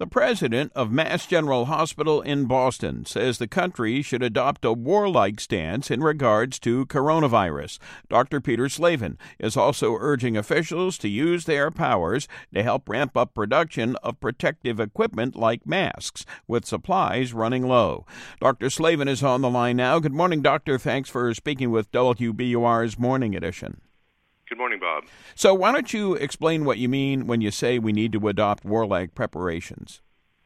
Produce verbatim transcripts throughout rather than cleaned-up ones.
The president of Mass General Hospital in Boston says the country should adopt a warlike stance in regards to coronavirus. Doctor Peter Slavin is also urging officials to use their powers to help ramp up production of protective equipment like masks, with supplies running low. Doctor Slavin is on the line now. Good morning, Doctor. Thanks for speaking with W B U R's Morning Edition. Good morning, Bob. So why don't you explain what you mean when you say we need to adopt warlike preparations?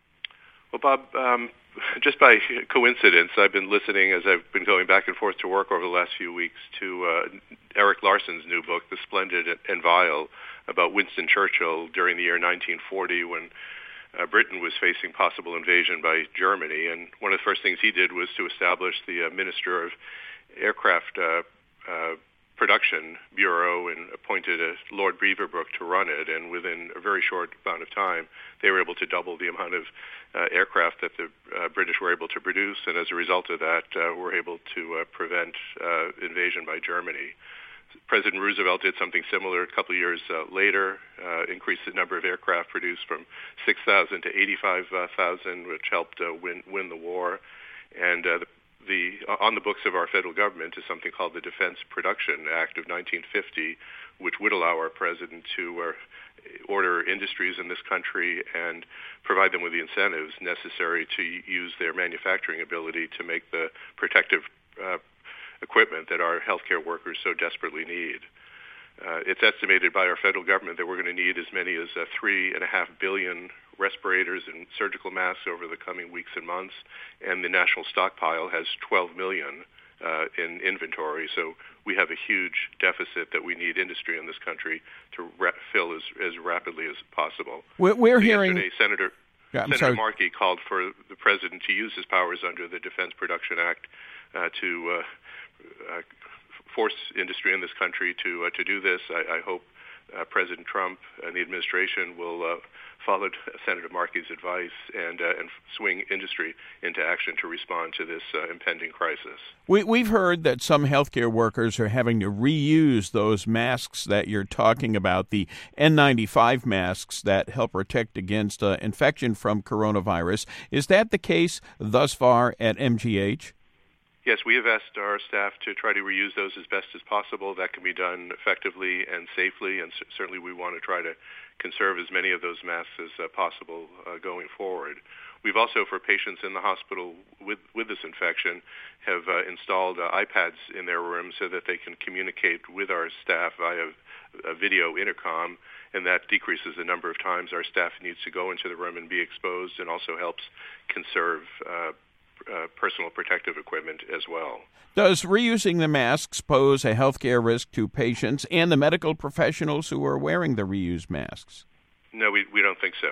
Well, Bob, um, just by coincidence, I've been listening as I've been going back and forth to work over the last few weeks to uh, Erik Larson's new book, The Splendid and Vile, about Winston Churchill during the year nineteen forty when uh, Britain was facing possible invasion by Germany. And one of the first things he did was to establish the uh, Minister of Aircraft uh, uh, Production Bureau and appointed a Lord Beaverbrook to run it, and within a very short amount of time they were able to double the amount of uh, aircraft that the uh, British were able to produce, and as a result of that uh, were able to uh, prevent uh, invasion by Germany. President Roosevelt did something similar a couple of years uh, later, uh, increased the number of aircraft produced from six thousand to eighty-five thousand, which helped uh, win, win the war. And uh, the The, on the books of our federal government is something called the Defense Production Act of nineteen fifty, which would allow our president to uh, order industries in this country and provide them with the incentives necessary to use their manufacturing ability to make the protective uh, equipment that our healthcare workers so desperately need. Uh, it's estimated by our federal government that we're going to need as many as uh, three and a half billion respirators and surgical masks over the coming weeks and months, and the national stockpile has twelve million uh, in inventory. So we have a huge deficit that we need industry in this country to ra- fill as, as rapidly as possible. We're, we're so hearing yesterday, Senator yeah, Senator sorry. Markey called for the president to use his powers under the Defense Production Act uh, to uh, uh, force industry in this country to uh, to do this. I, I hope uh, President Trump and the administration will uh, follow Senator Markey's advice and uh, and swing industry into action to respond to this uh, impending crisis. We, we've heard that some healthcare workers are having to reuse those masks that you're talking about, the N ninety-five masks that help protect against uh, infection from coronavirus. Is that the case thus far at M G H? Yes, we have asked our staff to try to reuse those as best as possible. That can be done effectively and safely, and c- certainly we want to try to conserve as many of those masks as uh, possible uh, going forward. We've also, for patients in the hospital with, with this infection, have uh, installed uh, iPads in their rooms so that they can communicate with our staff via a video intercom, and that decreases the number of times our staff needs to go into the room and be exposed, and also helps conserve uh, Uh, personal protective equipment as well. Does reusing the masks pose a healthcare risk to patients and the medical professionals who are wearing the reused masks? No, we we don't think so.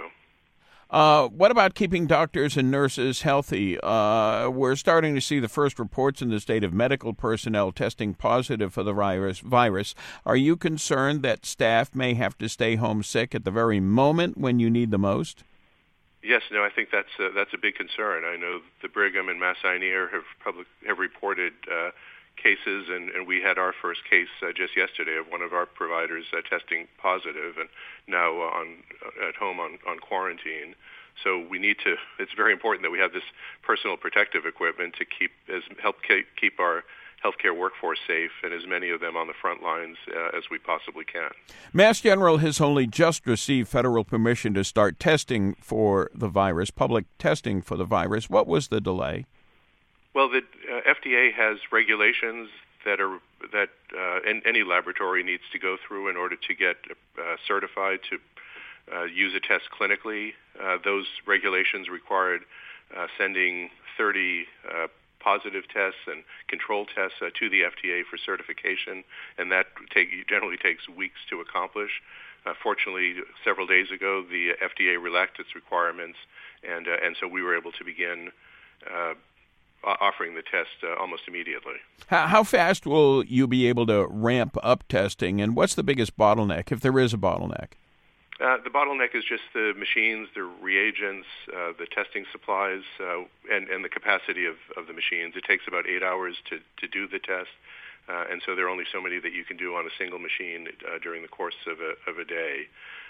Uh, what about keeping doctors and nurses healthy? Uh, we're starting to see the first reports in the state of medical personnel testing positive for the virus. Virus. Are you concerned that staff may have to stay home sick at the very moment when you need the most? Yes, no, I think that's a, that's a big concern. I know the Brigham and Mount Sinai have public have reported uh, cases, and, and we had our first case uh, just yesterday of one of our providers uh, testing positive, and now on at home on, on quarantine. So we need to. It's very important that we have this personal protective equipment to keep as help keep our healthcare workforce safe, and as many of them on the front lines uh, as we possibly can. Mass General has only just received federal permission to start testing for the virus, public testing for the virus. What was the delay? Well, the uh, F D A has regulations that are that uh, any laboratory needs to go through in order to get uh, certified to uh, use a test clinically. Uh, those regulations required uh, sending thirty uh, positive tests and control tests uh, to the F D A for certification, and that take, generally takes weeks to accomplish. Uh, fortunately, several days ago, the F D A relaxed its requirements, and uh, and so we were able to begin uh, offering the test uh, almost immediately. How, how fast will you be able to ramp up testing, and what's the biggest bottleneck, if there is a bottleneck? Uh, the bottleneck is just the machines, the reagents, uh, the testing supplies, uh, and, and the capacity of, of the machines. It takes about eight hours to, to do the test, uh, and so there are only so many that you can do on a single machine uh, during the course of a, of a day.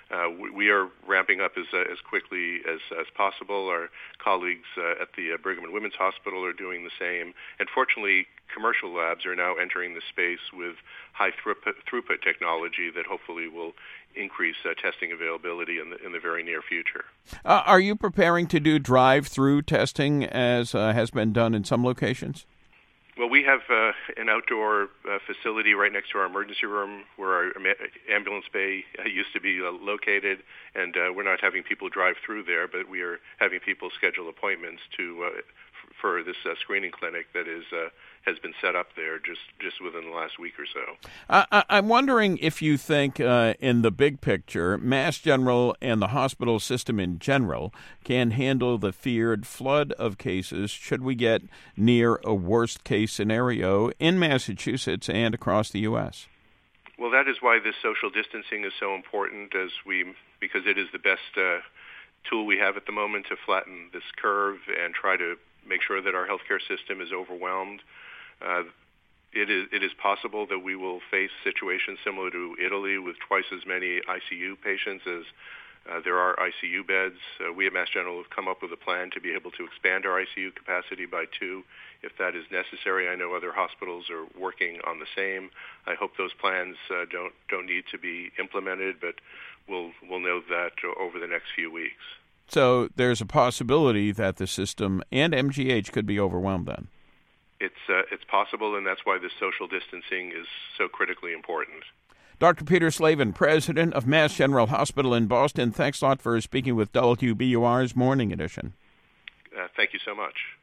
Uh, we, we are ramping up as uh, as quickly as, as possible. Our colleagues uh, at the uh, Brigham and Women's Hospital are doing the same. And fortunately, commercial labs are now entering the space with high throughput, throughput technology that hopefully will increase uh, testing availability in the in the very near future. Uh, are you preparing to do drive-through testing as uh, has been done in some locations? Well, we have uh, an outdoor uh, facility right next to our emergency room where our ambulance bay uh, used to be uh, located, and uh, we're not having people drive through there, but we are having people schedule appointments to uh, f- for this uh, screening clinic that is uh, has been set up there just, just within the last week or so. I, I'm wondering if you think, uh, in the big picture, Mass General and the hospital system in general can handle the feared flood of cases should we get near a worst-case scenario in Massachusetts and across the U S. Well, that is why this social distancing is so important, as we because it is the best uh, tool we have at the moment to flatten this curve and try to make sure that our healthcare system is overwhelmed. Uh, it is it is possible that we will face situations similar to Italy with twice as many I C U patients as uh, there are I C U beds. Uh, we at Mass General have come up with a plan to be able to expand our I C U capacity by two if that is necessary. I know other hospitals are working on the same. I hope those plans uh, don't don't need to be implemented, but we'll we'll know that over the next few weeks. So there's a possibility that the system and M G H could be overwhelmed then. It's uh, it's possible, and that's why this social distancing is so critically important. Doctor Peter Slavin, president of Mass General Hospital in Boston, thanks a lot for speaking with W B U R's Morning Edition. Uh, thank you so much.